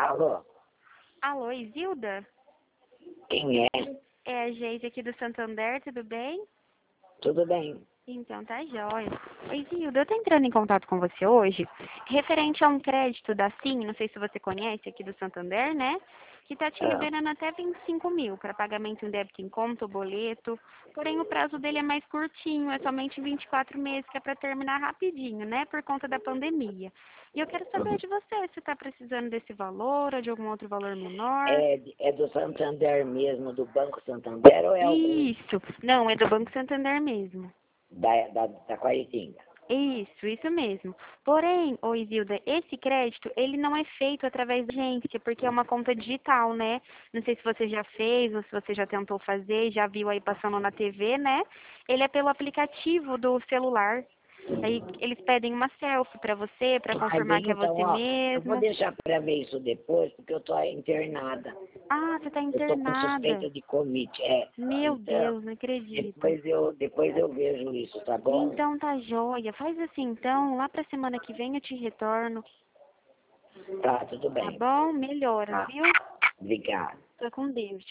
Alô? Alô, Isilda? Quem é? É a Geise aqui do Santander, tudo bem? Tudo bem? Então tá jóia. Oi, Isilda, eu tô entrando em contato com você hoje, referente a um crédito da SIM, não sei se você conhece, aqui do Santander, né? Que tá te Ah, liberando até 25 mil para pagamento em débito em conta ou boleto. Porém, o prazo dele é mais curtinho, é somente 24 meses, que é para terminar rapidinho, né? Por conta da pandemia. E eu quero saber de você, se tá precisando desse valor ou de algum outro valor menor. é do Santander mesmo, do Banco Santander, ou é algum Isso. Não, é do Banco Santander mesmo. da Qualitinga? Isso mesmo. Porém, ô Isilda, esse crédito, ele não é feito através da agência, porque é uma conta digital, né? Não sei se você já fez ou se você já tentou fazer, já viu aí passando na TV, né? Ele é pelo aplicativo do celular. Aí eles pedem uma selfie pra você, pra Mas confirmar que é então, você ó, eu vou mesmo. deixar para ver isso depois, porque eu tô internada. Ah, você tá Eu tô com internada. suspeita de Covid. Meu Então, Deus, não acredito. depois eu vejo isso, tá bom? Então tá joia. Faz assim então, lá pra semana que vem eu te retorno. Tá, tudo Tá bem. bom? Melhoras, Tá, viu? obrigado. Fica com Deus.